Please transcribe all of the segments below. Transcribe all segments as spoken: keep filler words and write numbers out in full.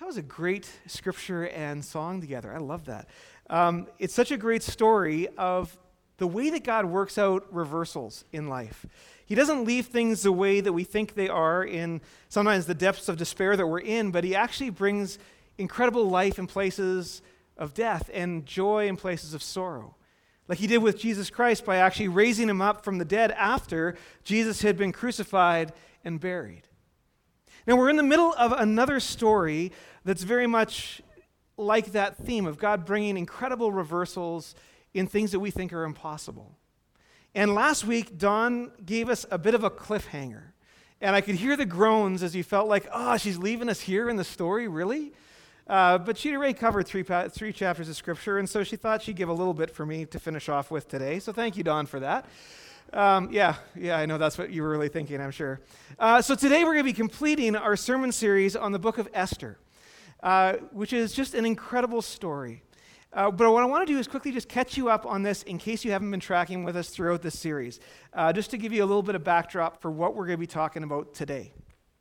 was a great scripture and song together. I love that. Um, it's such a great story of the way that God works out reversals in life. He doesn't leave things the way that we think they are in sometimes the depths of despair that we're in, but he actually brings incredible life in places of death and joy in places of sorrow. Like he did with Jesus Christ by actually raising him up from the dead after Jesus had been crucified and buried. Now we're in the middle of another story that's very much like that theme of God bringing incredible reversals in things that we think are impossible. And last week, Don gave us a bit of a cliffhanger. And I could hear the groans as you felt like, oh, she's leaving us here in the story, really? Uh, but she'd already covered three, pa- three chapters of Scripture, and so she thought she'd give a little bit for me to finish off with today. So thank you, Don, for that. Um, yeah, yeah, I know that's what you were really thinking, I'm sure. Uh, so today we're going to be completing our sermon series on the book of Esther, uh, which is just an incredible story. Uh, but what I want to do is quickly just catch you up on this in case you haven't been tracking with us throughout this series, uh, just to give you a little bit of backdrop for what we're going to be talking about today.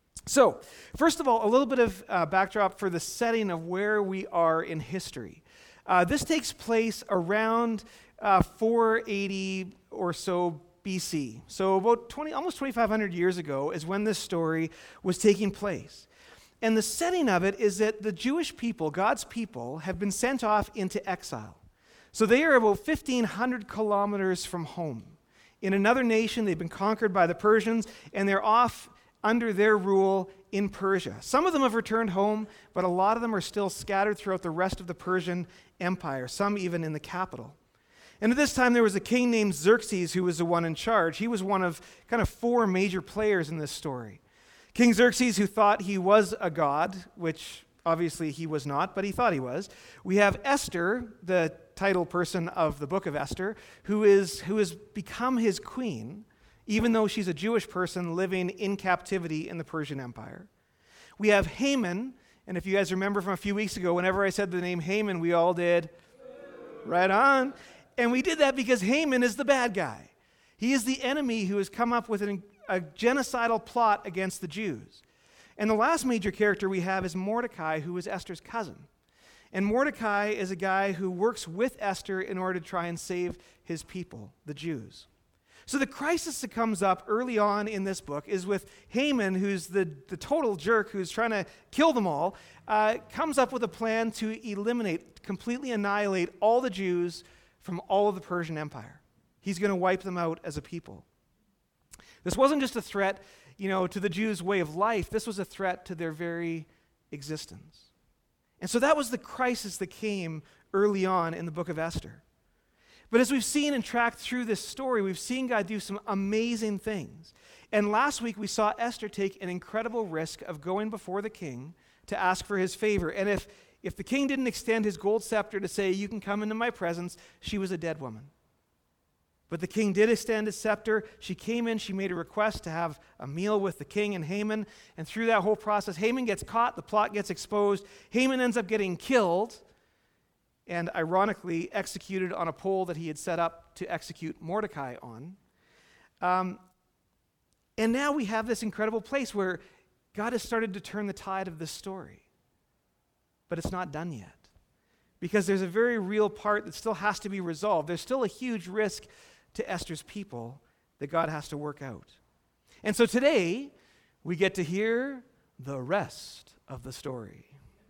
So, first of all, a little bit of uh, backdrop for the setting of where we are in history. Uh, this takes place around uh, four eighty or so B C. So about twenty, almost twenty-five hundred years ago is when this story was taking place. And the setting of it is that the Jewish people, God's people, have been sent off into exile. So they are about fifteen hundred kilometers from home. In another nation, they've been conquered by the Persians, and they're off under their rule in Persia. Some of them have returned home, but a lot of them are still scattered throughout the rest of the Persian Empire, some even in the capital. And at this time, there was a king named Xerxes who was the one in charge. He was one of kind of four major players in this story. King Xerxes, who thought he was a god, which obviously he was not, but he thought he was. We have Esther, the title person of the book of Esther, who is who has become his queen, even though she's a Jewish person living in captivity in the Persian Empire. We have Haman, and if you guys remember from a few weeks ago, whenever I said the name Haman, we all did right on. And we did that because Haman is the bad guy. He is the enemy who has come up with an a genocidal plot against the Jews. And the last major character we have is Mordecai, who is Esther's cousin. And Mordecai is a guy who works with Esther in order to try and save his people, the Jews. So the crisis that comes up early on in this book is with Haman, who's the, the total jerk who's trying to kill them all, uh, comes up with a plan to eliminate, completely annihilate all the Jews from all of the Persian Empire. He's going to wipe them out as a people. This wasn't just a threat, you know, to the Jews' way of life. This was a threat to their very existence. And so that was the crisis that came early on in the book of Esther. But as we've seen and tracked through this story, we've seen God do some amazing things. And last week we saw Esther take an incredible risk of going before the king to ask for his favor. And if, if the king didn't extend his gold scepter to say, you can come into my presence, she was a dead woman. But the king did extend his scepter. She came in, she made a request to have a meal with the king and Haman. And through that whole process, Haman gets caught, the plot gets exposed. Haman ends up getting killed and ironically executed on a pole that he had set up to execute Mordecai on. Um, and now we have this incredible place where God has started to turn the tide of this story. But it's not done yet. Because there's a very real part that still has to be resolved. There's still a huge risk to Esther's people that God has to work out. And so today, we get to hear the rest of the story.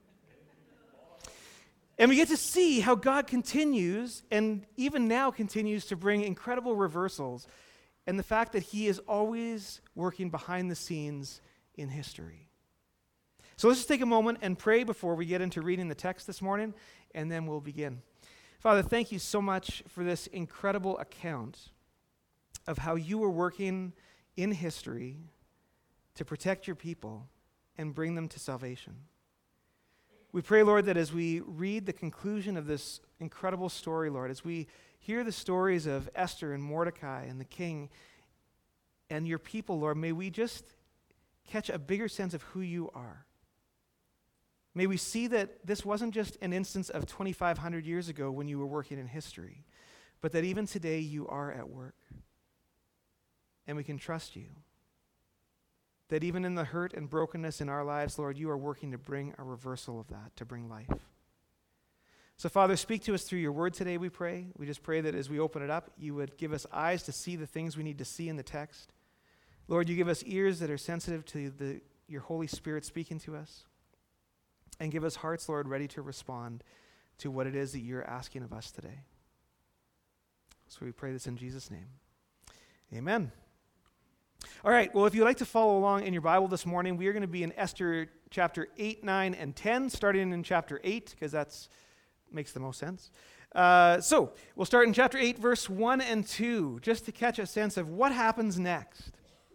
And we get to see how God continues, and even now continues, to bring incredible reversals, and the fact that he is always working behind the scenes in history. So let's just take a moment and pray before we get into reading the text this morning, and then we'll begin. Father, thank you so much for this incredible account of how you were working in history to protect your people and bring them to salvation. We pray, Lord, that as we read the conclusion of this incredible story, Lord, as we hear the stories of Esther and Mordecai and the king and your people, Lord, may we just catch a bigger sense of who you are. May we see that this wasn't just an instance of twenty-five hundred years ago when you were working in history, but that even today you are at work. And we can trust you. that even in the hurt and brokenness in our lives, Lord, you are working to bring a reversal of that, to bring life. So, Father, speak to us through your word today, we pray. We just pray that as we open it up, you would give us eyes to see the things we need to see in the text. Lord, you give us ears that are sensitive to the, your Holy Spirit speaking to us. And give us hearts, Lord, ready to respond to what it is that you're asking of us today. So we pray this in Jesus' name. Amen. All right, well, if you'd like to follow along in your Bible this morning, we are going to be in Esther chapter eight, nine, and ten, starting in chapter eight, because that makes the most sense. Uh, so we'll start in chapter eight, verse one and two, just to catch a sense of what happens next.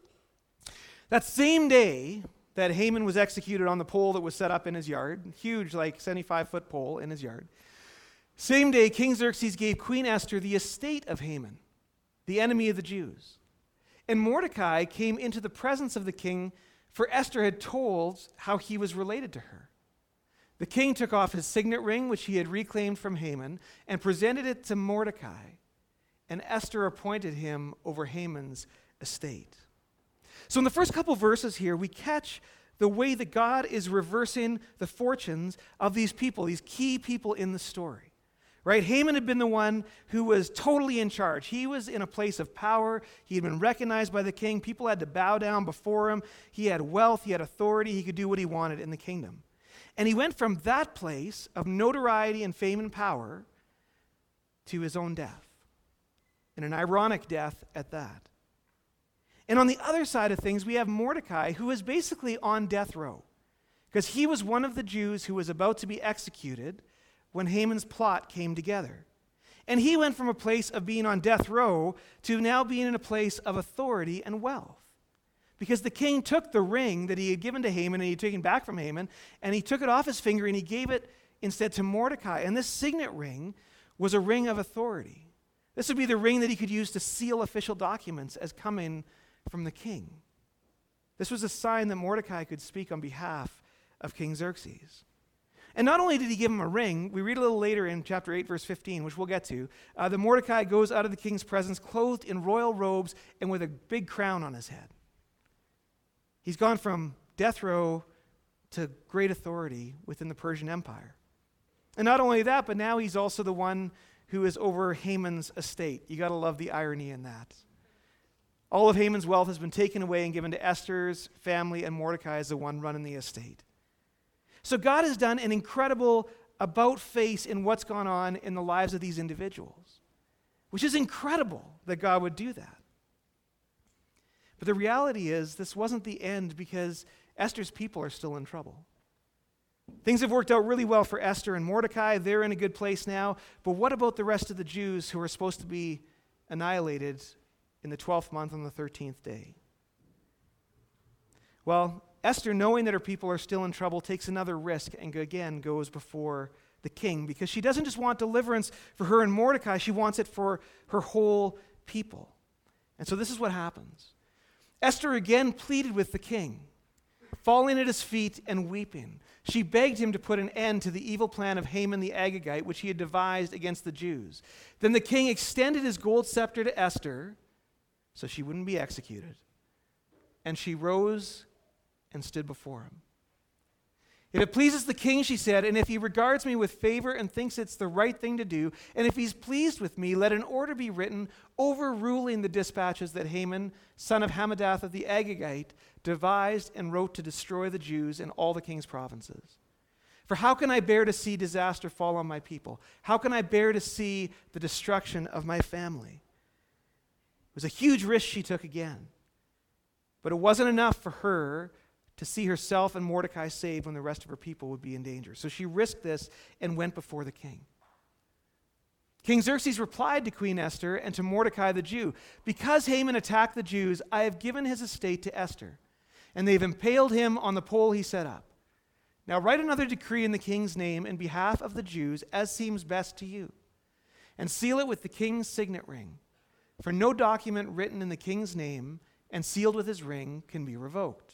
That same day that Haman was executed on the pole that was set up in his yard, huge, like seventy-five foot pole in his yard, same day King Xerxes gave Queen Esther the estate of Haman, the enemy of the Jews. And Mordecai came into the presence of the king, for Esther had told how he was related to her. The king took off his signet ring, which he had reclaimed from Haman, and presented it to Mordecai. And Esther appointed him over Haman's estate. So in the first couple verses here, we catch the way that God is reversing the fortunes of these people, these key people in the story. Right? Haman had been the one who was totally in charge. He was in a place of power. He had been recognized by the king. People had to bow down before him. He had wealth. He had authority. He could do what he wanted in the kingdom. And he went from that place of notoriety and fame and power to his own death. And an ironic death at that. And on the other side of things, we have Mordecai, who is basically on death row. Because he was one of the Jews who was about to be executed when Haman's plot came together. And he went from a place of being on death row to now being in a place of authority and wealth. Because the king took the ring that he had given to Haman and he had taken back from Haman, and he took it off his finger and he gave it instead to Mordecai. And this signet ring was a ring of authority. This would be the ring that he could use to seal official documents as coming from the king. This was a sign that Mordecai could speak on behalf of King Xerxes. And not only did he give him a ring, we read a little later in chapter eight, verse fifteen, which we'll get to, uh, that Mordecai goes out of the king's presence clothed in royal robes and with a big crown on his head. He's gone from death row to great authority within the Persian Empire. And not only that, but now he's also the one who is over Haman's estate. You got to love the irony in that. All of Haman's wealth has been taken away and given to Esther's family, and Mordecai is the one running the estate. So God has done an incredible about-face in what's gone on in the lives of these individuals, which is incredible that God would do that. But the reality is this wasn't the end, because Esther's people are still in trouble. Things have worked out really well for Esther and Mordecai. They're in a good place now. But what about the rest of the Jews who are supposed to be annihilated in the twelfth month on the thirteenth day? Well, Esther, knowing that her people are still in trouble, takes another risk and again goes before the king, because she doesn't just want deliverance for her and Mordecai, she wants it for her whole people. And so this is what happens. Esther again pleaded with the king, falling at his feet and weeping. She begged him to put an end to the evil plan of Haman the Agagite, which he had devised against the Jews. Then the king extended his gold scepter to Esther so she wouldn't be executed. And she rose and stood before him. If it pleases the king, she said, and if he regards me with favor and thinks it's the right thing to do, and if he's pleased with me, let an order be written overruling the dispatches that Haman, son of Hammedatha the Agagite, devised and wrote to destroy the Jews in all the king's provinces. For how can I bear to see disaster fall on my people? How can I bear to see the destruction of my family? It was a huge risk she took again. But it wasn't enough for her to see herself and Mordecai saved when the rest of her people would be in danger. So she risked this and went before the king. King Xerxes replied to Queen Esther and to Mordecai the Jew, because Haman attacked the Jews, I have given his estate to Esther, and they've impaled him on the pole he set up. Now write another decree in the king's name in behalf of the Jews, as seems best to you, and seal it with the king's signet ring. For no document written in the king's name and sealed with his ring can be revoked.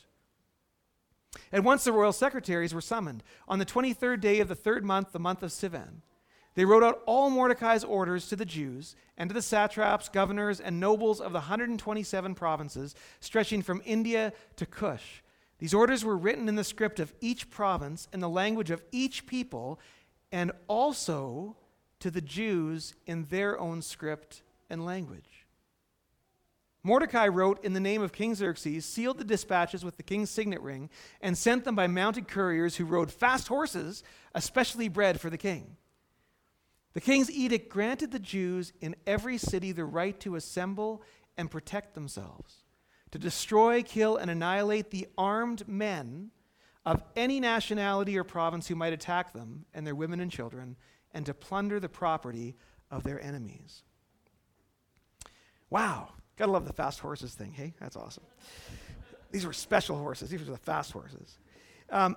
At once the royal secretaries were summoned on the twenty-third day of the third month, the month of Sivan. They wrote out all Mordecai's orders to the Jews and to the satraps, governors, and nobles of the one hundred twenty-seven provinces stretching from India to Cush. These orders were written in the script of each province and the language of each people, and also to the Jews in their own script and language. Mordecai wrote in the name of King Xerxes, sealed the dispatches with the king's signet ring, and sent them by mounted couriers who rode fast horses, especially bred for the king. The king's edict granted the Jews in every city the right to assemble and protect themselves, to destroy, kill, and annihilate the armed men of any nationality or province who might attack them and their women and children, and to plunder the property of their enemies. Wow. Gotta love the fast horses thing, hey? That's awesome. These were special horses. These were the fast horses. Um,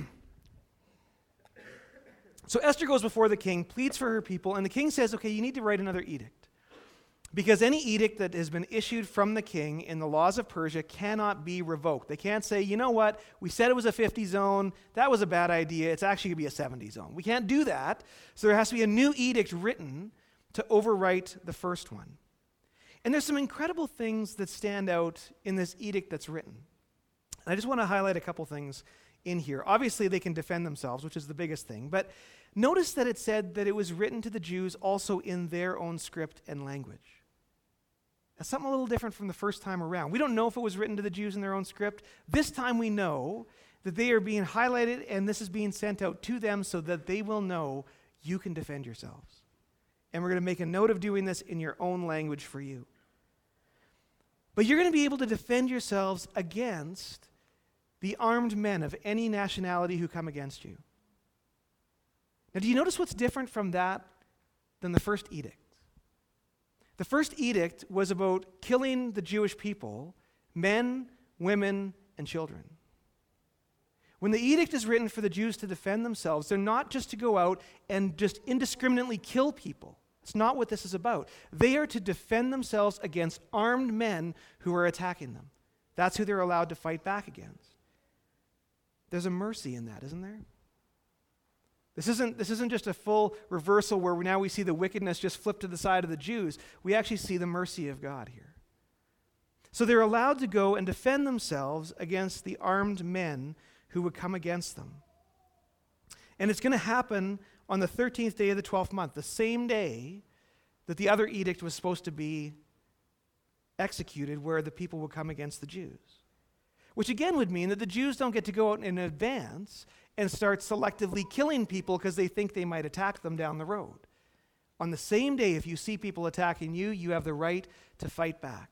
so Esther goes before the king, pleads for her people, and the king says, okay, you need to write another edict. Because any edict that has been issued from the king in the laws of Persia cannot be revoked. They can't say, you know what, we said it was a fifty zone, that was a bad idea, it's actually going to be a seventy zone. We can't do that, so there has to be a new edict written to overwrite the first one. And there's some incredible things that stand out in this edict that's written. And I just want to highlight a couple things in here. Obviously, they can defend themselves, which is the biggest thing. But notice that it said that it was written to the Jews also in their own script and language. That's something a little different from the first time around. We don't know if it was written to the Jews in their own script. This time we know that they are being highlighted and this is being sent out to them so that they will know you can defend yourselves. And we're going to make a note of doing this in your own language for you. But you're going to be able to defend yourselves against the armed men of any nationality who come against you. Now, do you notice what's different from that than the first edict? The first edict was about killing the Jewish people, men, women, and children. When the edict is written for the Jews to defend themselves, they're not just to go out and just indiscriminately kill people. It's not what this is about. They are to defend themselves against armed men who are attacking them. That's who they're allowed to fight back against. There's a mercy in that, isn't there? This isn't, this isn't just a full reversal where now we see the wickedness just flip to the side of the Jews. We actually see the mercy of God here. So they're allowed to go and defend themselves against the armed men who would come against them. And it's going to happen on the thirteenth day of the twelfth month, the same day that the other edict was supposed to be executed, where the people would come against the Jews. Which again would mean that the Jews don't get to go out in advance and start selectively killing people because they think they might attack them down the road. On the same day, if you see people attacking you, you have the right to fight back.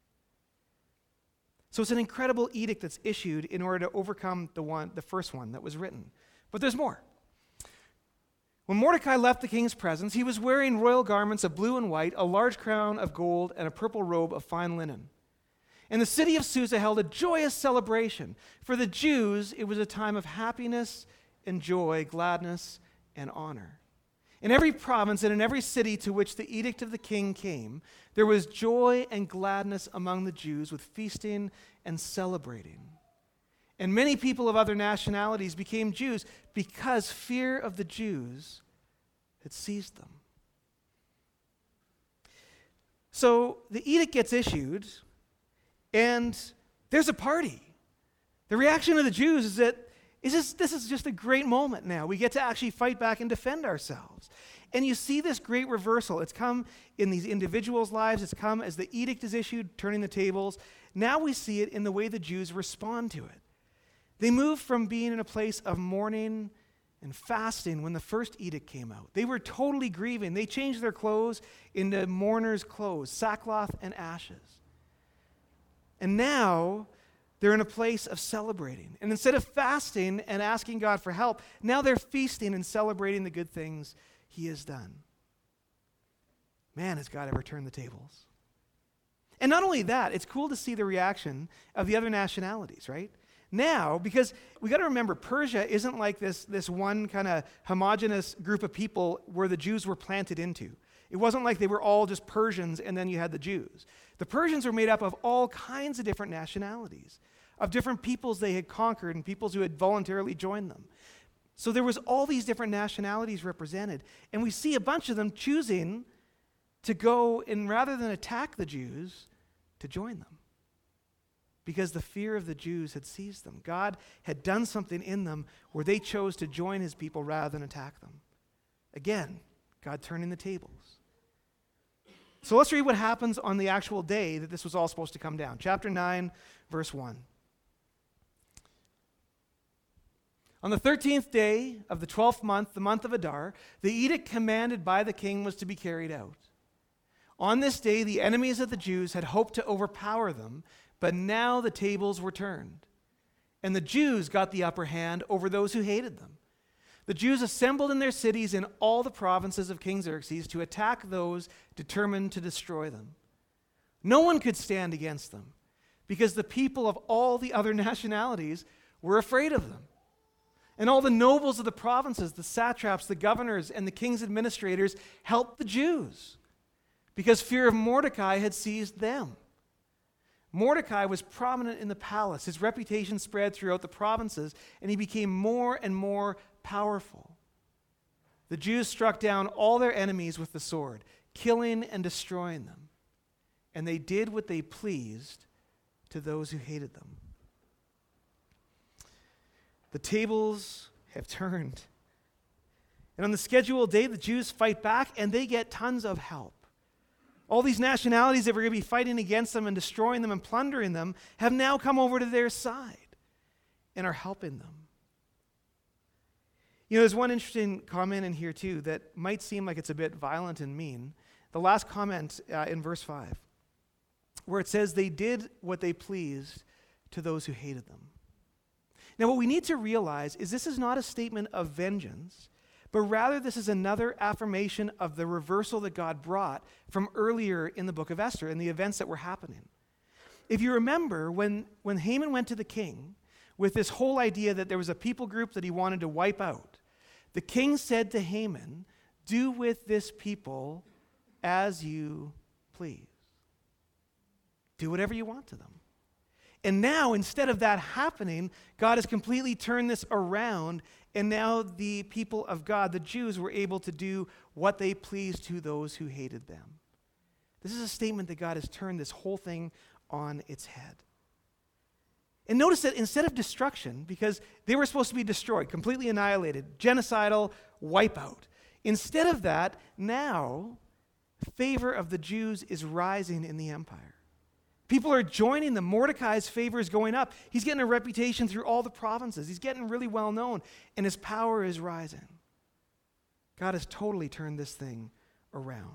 So it's an incredible edict that's issued in order to overcome the one, the first one that was written. But there's more. When Mordecai left the king's presence, he was wearing royal garments of blue and white, a large crown of gold, and a purple robe of fine linen. And the city of Susa held a joyous celebration. For the Jews, it was a time of happiness and joy, gladness and honor. In every province and in every city to which the edict of the king came, there was joy and gladness among the Jews with feasting and celebrating. And many people of other nationalities became Jews because fear of the Jews had seized them. So the edict gets issued, and there's a party. The reaction of the Jews is that is this, this is just a great moment now. We get to actually fight back and defend ourselves. And you see this great reversal. It's come in these individuals' lives. It's come as the edict is issued, turning the tables. Now we see it in the way the Jews respond to it. They moved from being in a place of mourning and fasting when the first edict came out. They were totally grieving. They changed their clothes into mourners' clothes, sackcloth and ashes. And now they're in a place of celebrating. And instead of fasting and asking God for help, now they're feasting and celebrating the good things he has done. Man, has God ever turned the tables? And not only that, it's cool to see the reaction of the other nationalities, right? Now, because we got to remember, Persia isn't like this, this one kind of homogenous group of people where the Jews were planted into. It wasn't like they were all just Persians and then you had the Jews. The Persians were made up of all kinds of different nationalities, of different peoples they had conquered and peoples who had voluntarily joined them. So there was all these different nationalities represented. And we see a bunch of them choosing to go and rather than attack the Jews, to join them. Because the fear of the Jews had seized them. God had done something in them where they chose to join his people rather than attack them. Again, God turning the tables. So let's read what happens on the actual day that this was all supposed to come down. Chapter nine, verse one. On the thirteenth day of the twelfth month, the month of Adar, the edict commanded by the king was to be carried out. On this day, the enemies of the Jews had hoped to overpower them, but now the tables were turned, and the Jews got the upper hand over those who hated them. The Jews assembled in their cities in all the provinces of King Xerxes to attack those determined to destroy them. No one could stand against them, because the people of all the other nationalities were afraid of them. And all the nobles of the provinces, the satraps, the governors, and the king's administrators helped the Jews, because fear of Mordecai had seized them. Mordecai was prominent in the palace. His reputation spread throughout the provinces, and he became more and more powerful. The Jews struck down all their enemies with the sword, killing and destroying them. And they did what they pleased to those who hated them. The tables have turned. And on the scheduled day, the Jews fight back, and they get tons of help. All these nationalities that were going to be fighting against them and destroying them and plundering them have now come over to their side and are helping them. You know, there's one interesting comment in here, too, that might seem like it's a bit violent and mean. The last comment uh, in verse five, where it says, they did what they pleased to those who hated them. Now, what we need to realize is this is not a statement of vengeance, but rather this is another affirmation of the reversal that God brought from earlier in the book of Esther and the events that were happening. If you remember, when, when Haman went to the king with this whole idea that there was a people group that he wanted to wipe out, the king said to Haman, do with this people as you please. Do whatever you want to them. And now, instead of that happening, God has completely turned this around, and now the people of God, the Jews, were able to do what they pleased to those who hated them. This is a statement that God has turned this whole thing on its head. And notice that instead of destruction, because they were supposed to be destroyed, completely annihilated, genocidal wipeout, instead of that, now favor of the Jews is rising in the empire. People are joining them. Mordecai's favor is going up. He's getting a reputation through all the provinces. He's getting really well known, and his power is rising. God has totally turned this thing around.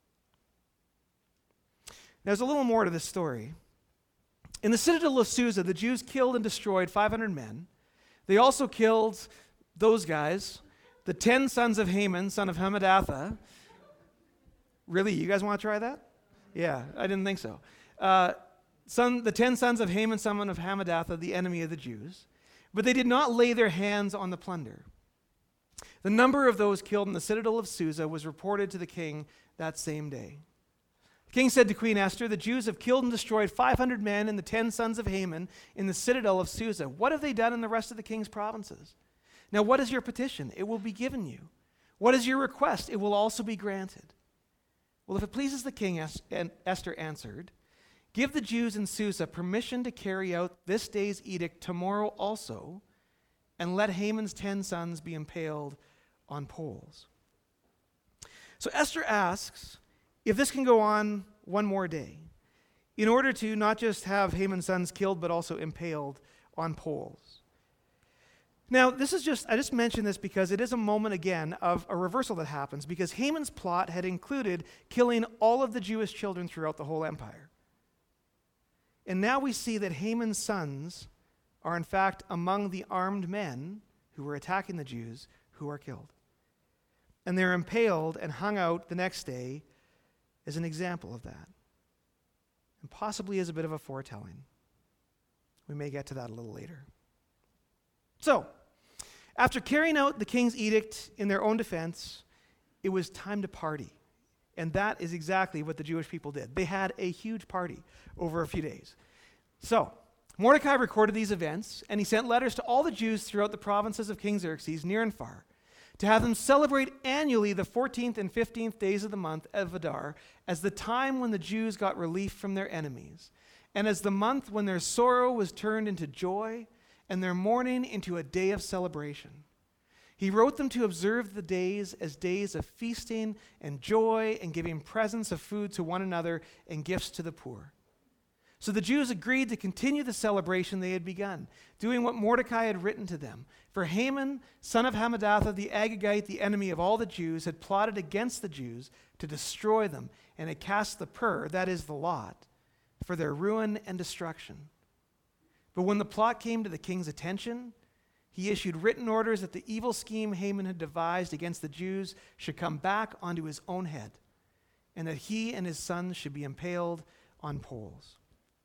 Now, there's a little more to this story. In the citadel of Susa, the Jews killed and destroyed five hundred men. They also killed those guys, the ten sons of Haman, son of Hammedatha. Really, you guys want to try that? Yeah, I didn't think so. Uh, son, the ten sons of Haman, son of Hammedatha, the enemy of the Jews. But they did not lay their hands on the plunder. The number of those killed in the citadel of Susa was reported to the king that same day. The king said to Queen Esther, the Jews have killed and destroyed five hundred men and the ten sons of Haman in the citadel of Susa. What have they done in the rest of the king's provinces? Now, what is your petition? It will be given you. What is your request? It will also be granted. Well, if it pleases the king, Esther answered, give the Jews in Susa permission to carry out this day's edict tomorrow also, and let Haman's ten sons be impaled on poles. So Esther asks if this can go on one more day, in order to not just have Haman's sons killed, but also impaled on poles. Now, this is just, I just mentioned this because it is a moment again of a reversal that happens, because Haman's plot had included killing all of the Jewish children throughout the whole empire. And now we see that Haman's sons are in fact among the armed men who were attacking the Jews who are killed. And they're impaled and hung out the next day as an example of that. And possibly as a bit of a foretelling. We may get to that a little later. So, after carrying out the king's edict in their own defense, it was time to party. And that is exactly what the Jewish people did. They had a huge party over a few days. So, Mordecai recorded these events, and he sent letters to all the Jews throughout the provinces of King Xerxes, near and far, to have them celebrate annually the fourteenth and fifteenth days of the month of Adar as the time when the Jews got relief from their enemies, and as the month when their sorrow was turned into joy and their mourning into a day of celebration. He wrote them to observe the days as days of feasting and joy and giving presents of food to one another and gifts to the poor. So the Jews agreed to continue the celebration they had begun, doing what Mordecai had written to them. For Haman, son of Hammedatha the Agagite, the enemy of all the Jews, had plotted against the Jews to destroy them, and had cast the pur, that is the lot, for their ruin and destruction. But when the plot came to the king's attention, he issued written orders that the evil scheme Haman had devised against the Jews should come back onto his own head, and that he and his sons should be impaled on poles.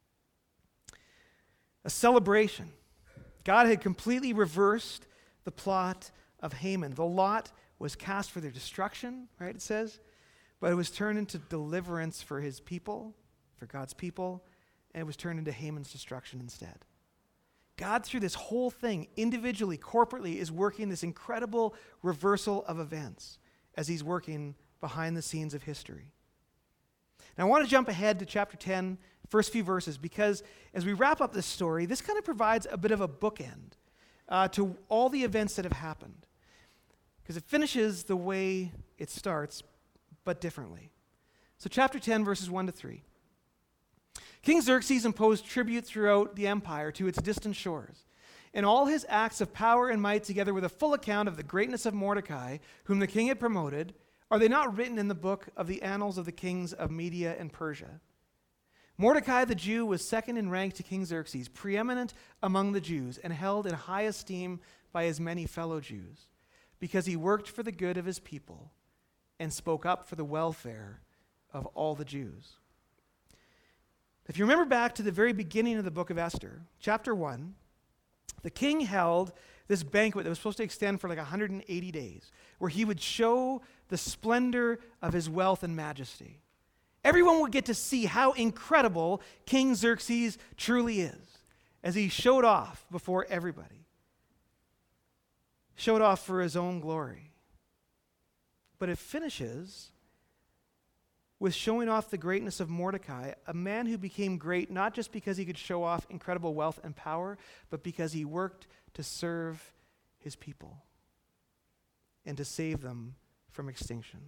A celebration. God had completely reversed the plot of Haman. The lot was cast for their destruction, right, it says, but it was turned into deliverance for his people, for God's people, and it was turned into Haman's destruction instead. God, through this whole thing, individually, corporately, is working this incredible reversal of events as he's working behind the scenes of history. Now, I want to jump ahead to chapter ten, first few verses, because as we wrap up this story, this kind of provides a bit of a bookend uh, to all the events that have happened, because it finishes the way it starts, but differently. So chapter ten, verses one to three. King Xerxes imposed tribute throughout the empire to its distant shores, and all his acts of power and might, together with a full account of the greatness of Mordecai, whom the king had promoted, are they not written in the book of the annals of the kings of Media and Persia? Mordecai the Jew was second in rank to King Xerxes, preeminent among the Jews, and held in high esteem by his many fellow Jews, because he worked for the good of his people and spoke up for the welfare of all the Jews. If you remember back to the very beginning of the book of Esther, chapter one, the king held this banquet that was supposed to extend for like one hundred eighty days, where he would show the splendor of his wealth and majesty. Everyone would get to see how incredible King Xerxes truly is, as he showed off before everybody. Showed off for his own glory. But it finishes with showing off the greatness of Mordecai, a man who became great not just because he could show off incredible wealth and power, but because he worked to serve his people and to save them from extinction.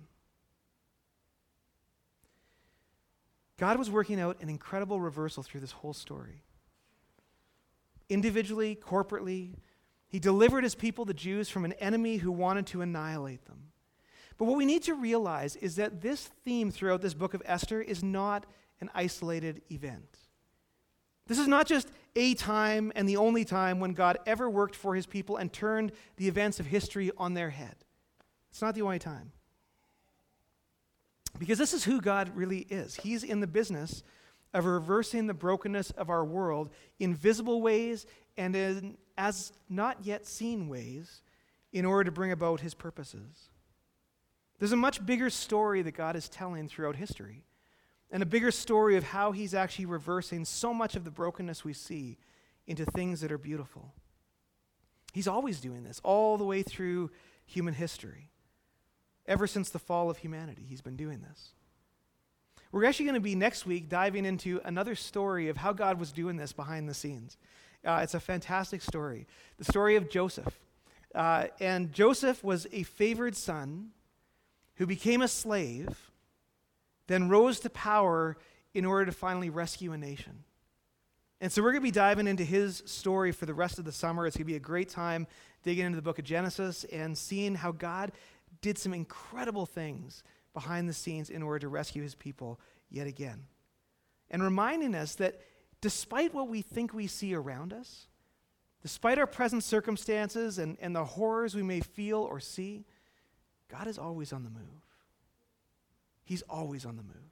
God was working out an incredible reversal through this whole story. Individually, corporately, he delivered his people, the Jews, from an enemy who wanted to annihilate them. But what we need to realize is that this theme throughout this book of Esther is not an isolated event. This is not just a time and the only time when God ever worked for his people and turned the events of history on their head. It's not the only time. Because this is who God really is. He's in the business of reversing the brokenness of our world in visible ways and in as not yet seen ways in order to bring about his purposes. There's a much bigger story that God is telling throughout history, and a bigger story of how he's actually reversing so much of the brokenness we see into things that are beautiful. He's always doing this, all the way through human history. Ever since the fall of humanity, he's been doing this. We're actually going to be next week diving into another story of how God was doing this behind the scenes. Uh, it's a fantastic story. The story of Joseph. Uh, and Joseph was a favored son who became a slave, then rose to power in order to finally rescue a nation. And so we're going to be diving into his story for the rest of the summer. It's going to be a great time digging into the book of Genesis and seeing how God did some incredible things behind the scenes in order to rescue his people yet again. And reminding us that despite what we think we see around us, despite our present circumstances and, and the horrors we may feel or see, God is always on the move. He's always on the move.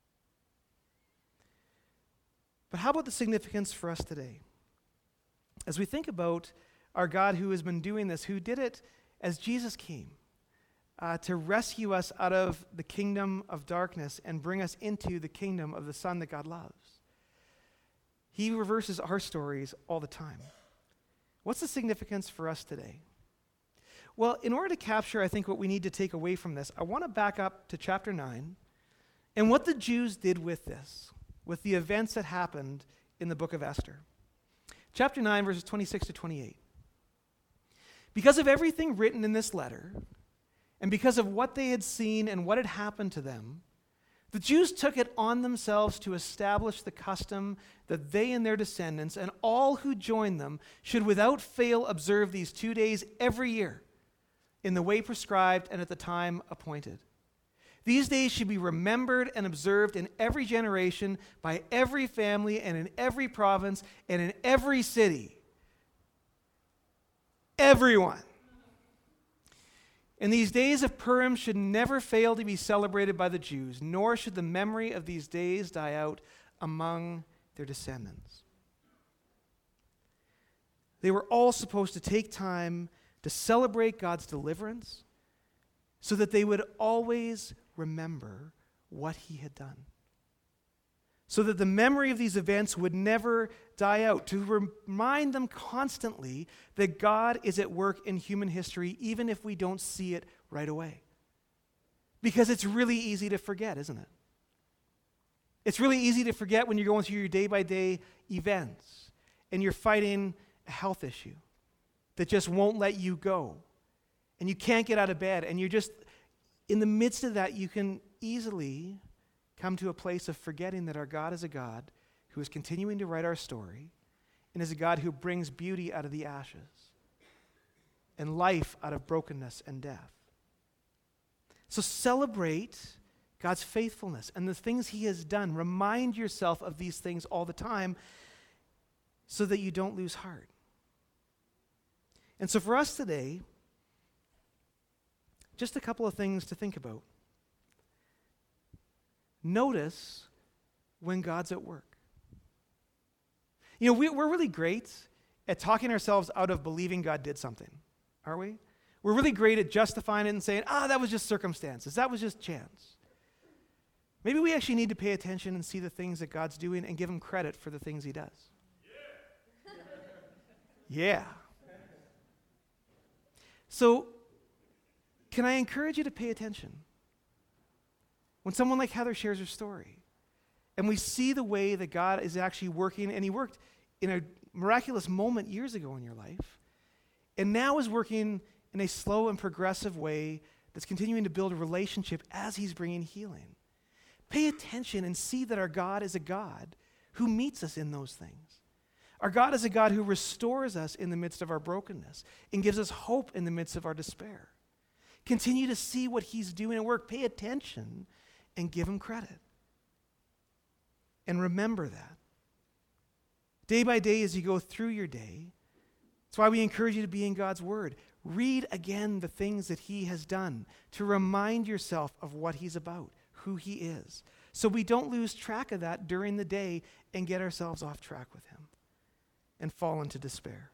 But how about the significance for us today? As we think about our God who has been doing this, who did it as Jesus came uh, to rescue us out of the kingdom of darkness and bring us into the kingdom of the Son that God loves. He reverses our stories all the time. What's the significance for us today? Well, in order to capture, I think, what we need to take away from this, I want to back up to chapter nine and what the Jews did with this, with the events that happened in the book of Esther. Chapter nine, verses twenty-six to twenty-eight. Because of everything written in this letter, and because of what they had seen and what had happened to them, the Jews took it on themselves to establish the custom that they and their descendants and all who joined them should without fail observe these two days every year in the way prescribed and at the time appointed. These days should be remembered and observed in every generation by every family and in every province and in every city. Everyone. And these days of Purim should never fail to be celebrated by the Jews, nor should the memory of these days die out among their descendants. They were all supposed to take time to celebrate God's deliverance so that they would always remember what he had done. So that the memory of these events would never die out, to remind them constantly that God is at work in human history, even if we don't see it right away. Because it's really easy to forget, isn't it? It's really easy to forget when you're going through your day-by-day events and you're fighting a health issue that just won't let you go. And you can't get out of bed, and you're just, in the midst of that, you can easily come to a place of forgetting that our God is a God who is continuing to write our story and is a God who brings beauty out of the ashes and life out of brokenness and death. So celebrate God's faithfulness and the things he has done. Remind yourself of these things all the time so that you don't lose heart. And so for us today, just a couple of things to think about. Notice when God's at work. You know, we, we're really great at talking ourselves out of believing God did something, aren't we? We're really great at justifying it and saying, ah, that was just circumstances. That was just chance. Maybe we actually need to pay attention and see the things that God's doing and give him credit for the things he does. Yeah. Yeah. So, can I encourage you to pay attention? When someone like Heather shares her story, and we see the way that God is actually working, and he worked in a miraculous moment years ago in your life, and now is working in a slow and progressive way that's continuing to build a relationship as he's bringing healing. Pay attention and see that our God is a God who meets us in those things. Our God is a God who restores us in the midst of our brokenness and gives us hope in the midst of our despair. Continue to see what he's doing at work. Pay attention and give him credit. And remember that. Day by day as you go through your day, that's why we encourage you to be in God's word. Read again the things that he has done to remind yourself of what he's about, who he is, so we don't lose track of that during the day and get ourselves off track with him and fall into despair.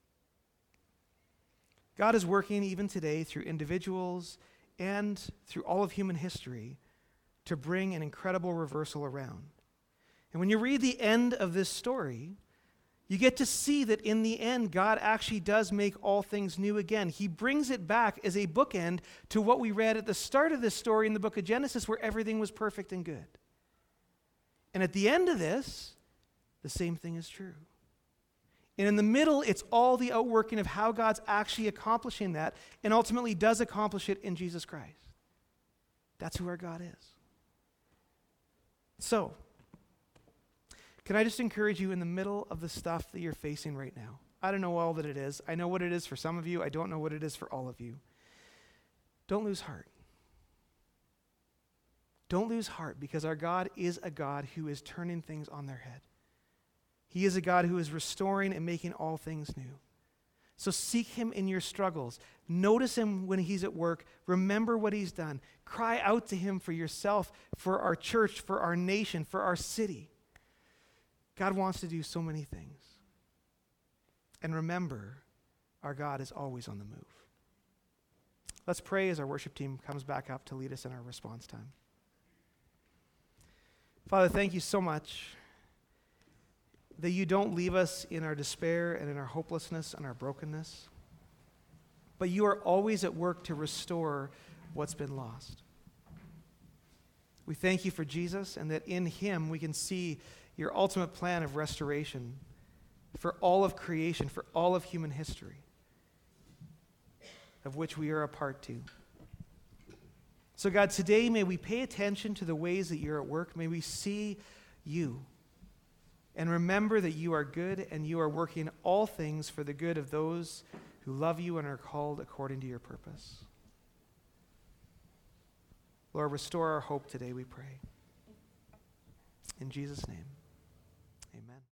God is working even today through individuals and through all of human history to bring an incredible reversal around. And when you read the end of this story, you get to see that in the end, God actually does make all things new again. He brings it back as a bookend to what we read at the start of this story in the book of Genesis, where everything was perfect and good. And at the end of this, the same thing is true. And in the middle, it's all the outworking of how God's actually accomplishing that and ultimately does accomplish it in Jesus Christ. That's who our God is. So, can I just encourage you in the middle of the stuff that you're facing right now? I don't know all that it is. I know what it is for some of you. I don't know what it is for all of you. Don't lose heart. Don't lose heart, because our God is a God who is turning things on their head. He is a God who is restoring and making all things new. So seek him in your struggles. Notice him when he's at work. Remember what he's done. Cry out to him for yourself, for our church, for our nation, for our city. God wants to do so many things. And remember, our God is always on the move. Let's pray as our worship team comes back up to lead us in our response time. Father, thank you so much that you don't leave us in our despair and in our hopelessness and our brokenness, but you are always at work to restore what's been lost. We thank you for Jesus, and that in him we can see your ultimate plan of restoration for all of creation, for all of human history, of which we are a part too. So God, today may we pay attention to the ways that you're at work. May we see you and remember that you are good and you are working all things for the good of those who love you and are called according to your purpose. Lord, restore our hope today, we pray. In Jesus' name.